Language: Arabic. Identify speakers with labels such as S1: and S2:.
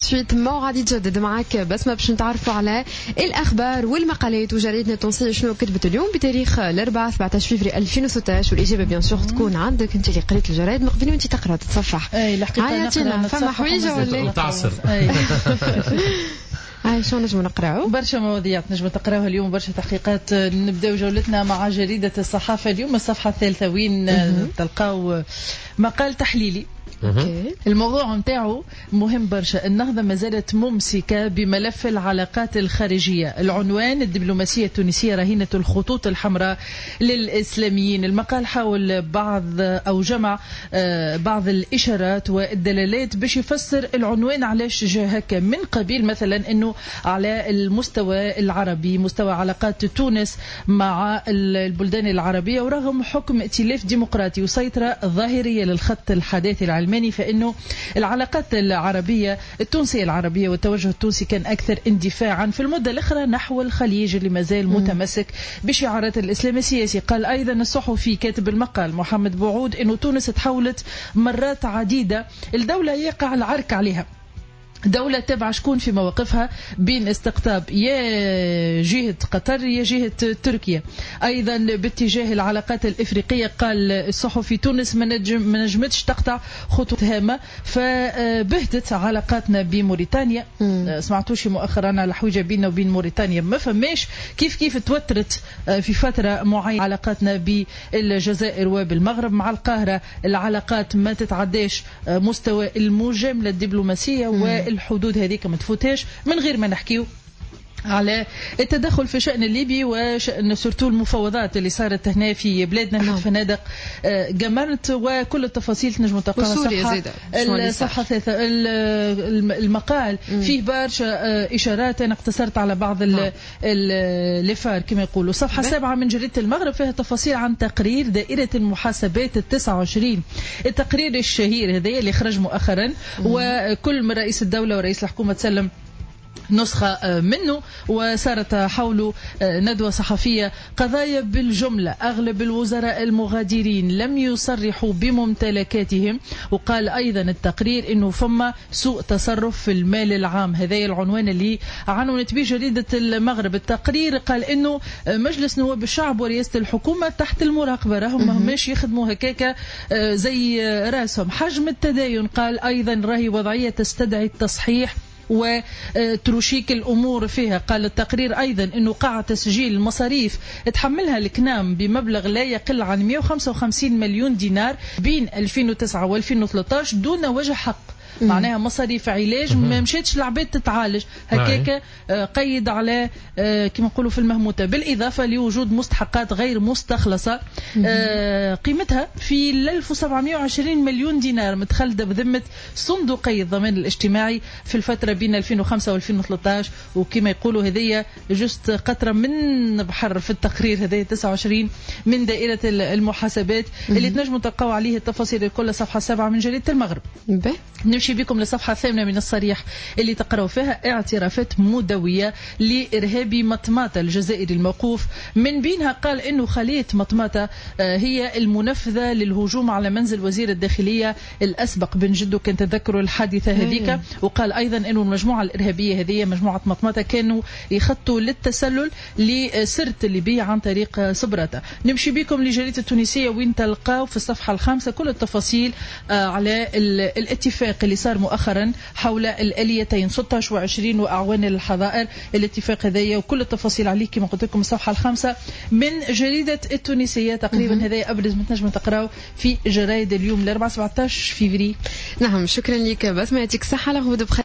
S1: سويت ما غادي تجدد معك بسمة باش نتعرفوا على الأخبار والمقالات وجريدنا التونسية شنو كتبت اليوم بتاريخ الأربعاء 17 فبراير 2016. والإجابة بيان سور تكون عندك أنت اللي قريت الجرايد من قبل وأنت تقرأ تتصفح.
S2: أي الحقيقة نقرأ
S1: فما حويجة ولا
S3: تعصر.
S1: هاي شو نجم نقراو؟
S2: برشا مواضيع نجم تقراوها اليوم، برشا تحقيقات. نبداو جولتنا مع جريدة الصحافة اليوم الصفحة الثالثة وين تلقاو مقال تحليلي. الموضوع متاعه مهم برشا. النهضة ما زالت ممسكة بملف العلاقات الخارجية. العنوان: الدبلوماسية التونسية رهينة الخطوط الحمراء للإسلاميين. المقال حاول جمع بعض الإشارات والدلالات باش يفسر العنوان علاش جا هكا. من قبيل مثلا أنه على المستوى العربي، مستوى علاقات تونس مع البلدان العربية، ورغم حكم ائتلاف ديمقراطي وسيطرة ظاهرية للخط الحداثي العلماني، فإنه العلاقات العربية التونسية العربية والتوجه التونسي كان أكثر اندفاعا في المدة الأخرى نحو الخليج اللي ما زال متمسك بشعارات الإسلام السياسي. قال أيضا الصحفي كاتب المقال محمد بوعود إنه تونس تحولت مرات عديدة الدولة يقع العرك عليها، دولة تبع شكون في مواقفها بين استقطاب يا جهة قطر يا جهة تركيا. أيضا باتجاه العلاقات الإفريقية قال الصحفي تونس ما نجمتش تقطع خطوط هامة، فبهتت علاقاتنا بموريتانيا. سمعتوش مؤخرا على حوجة بيننا وبين موريتانيا ما فماش كيف توترت في فترة معينة علاقاتنا بالجزائر وبالمغرب. مع القاهرة العلاقات ما تتعداش مستوى المجاملة الدبلوماسية والحدود هذيك ما تفوتهاش، من غير ما نحكيو على التدخل في شأن الليبي وشأن سورتو المفاوضات اللي صارت هنا في بلادنا في فنادق جمرت، وكل التفاصيل تنجموا تلقاوها الصفحة الثالثة. المقال فيه برشا إشارات، أنا اقتصرت على بعض اللفار كما يقولوا. صفحة 7 من جريدة المغرب فيها تفاصيل عن تقرير دائرة المحاسبات 29. التقرير الشهير هذا اللي خرج مؤخرا، وكل من رئيس الدولة ورئيس الحكومة تسلم نسخة منه، وصارت حول ندوة صحفية. قضايا بالجملة: أغلب الوزراء المغادرين لم يصرحوا بممتلكاتهم. وقال أيضا التقرير أنه فما سوء تصرف في المال العام. هذا العنوان اللي عنونت به جريدة المغرب. التقرير قال أنه مجلس نواب الشعب ورئاسة الحكومة تحت المراقبة، راهم ماهماش يخدموا هكاكا زي راسهم. حجم التداين قال أيضا راهي وضعية تستدعي التصحيح وتروشيك الأمور فيها. قال التقرير أيضا أنه قاعة تسجيل المصاريف تحملها الكنام بمبلغ لا يقل عن 155 مليون دينار بين 2009 و2013 دون وجه حق. معناها مصاريف علاج ما مشيتش العباد تتعالج هكاك، قيد على كما نقولوا في المهموتة، بالإضافة لوجود مستحقات غير مستخلصة قيمتها في 1720 مليون دينار متخلدة بذمة صندوقي الضمان الاجتماعي في الفترة بين 2005 و2013. وكما يقولوا هذه جست قطرة من بحر في التقرير هذه 29 من دائرة المحاسبات اللي تنجموا تلقاو عليه التفاصيل الكل. صفحة 7 من جريدة المغرب. نمشي بكم للصفحة 8 من الصريح اللي تقرأوا فيها اعترافات مدوية لإرهابي مطماطة الجزائري الموقوف. من بينها قال إنه خلية مطماطة هي المنفذة للهجوم على منزل وزير الداخلية الأسبق بن جدو، كان تذكروا الحادثة هذيك. وقال أيضا إنه المجموعة الإرهابية هذه مجموعة مطماطة كانوا يخطوا للتسلل لسرت الليبية عن طريق سبراتة. نمشي بكم لجريدة التونسية وين تلقاو في الصفحة 5 كل التفاصيل على الاتفاق اللي صار مؤخرا حول الآليتين 16 و20 وأعوان الحظائر. الاتفاق هذايا وكل التفاصيل عليه كما قلت لكم الصفحة 5 من جريدة التونسية. تقريبا هذايا أبرز ما تنجم تقراو في جرايد اليوم الأربعاء 17 فبراير.
S1: نعم، شكرا لك بسمة، يعطيك الصحة.